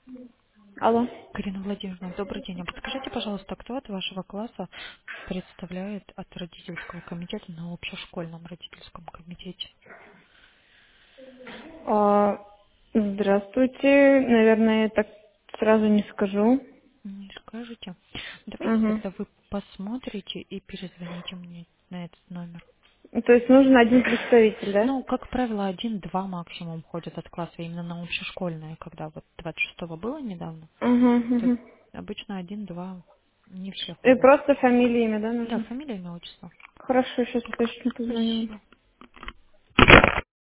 Алло. Карина Владимировна, добрый день. А подскажите, пожалуйста, кто от вашего класса представляет от родительского комитета на общешкольном родительском комитете? А, Здравствуйте. Наверное, я так сразу не скажу. Не скажете? Давайте Угу. тогда вы посмотрите и перезвоните мне на этот номер. То есть нужен один представитель, да? Ну, как правило, один-два максимум ходят от класса именно на общешкольное, когда вот 26-го было недавно, Угу, то угу. обычно один-два, не все И ходят. просто фамилия, имя, да, Да, нужно? фамилия, имя, отчество. Хорошо, сейчас точно позвоню. Спасибо.